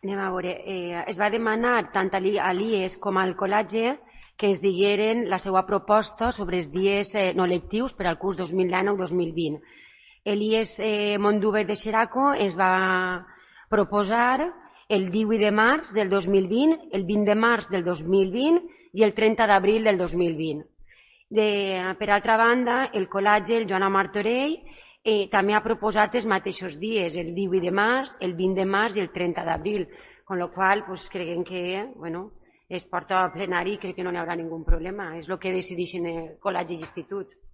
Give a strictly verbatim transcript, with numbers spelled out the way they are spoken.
Anem a veure, eh, es va demanar tant a l'I E S com al col·legi que ens digueren la seva proposta sobre els dies eh, no lectius per al curs dos mil dinou dos mil vint. L'I E S eh, Mondúber de Xeraco es va proposar el divuit de març del dos mil vint, el vint de març del dos mil vint i el trenta d'abril del dos mil vint. De, per altra banda, el col·legi, el Joan Martorell, eh, també ha proposat els mateixos dies, el divuit de març, el vint de març i el trenta d'abril, amb la qual cosa pues, creiem que bueno, es porta a plenari i crec que no hi haurà ningú problema. És el que decideixen el col·legi i l'institut.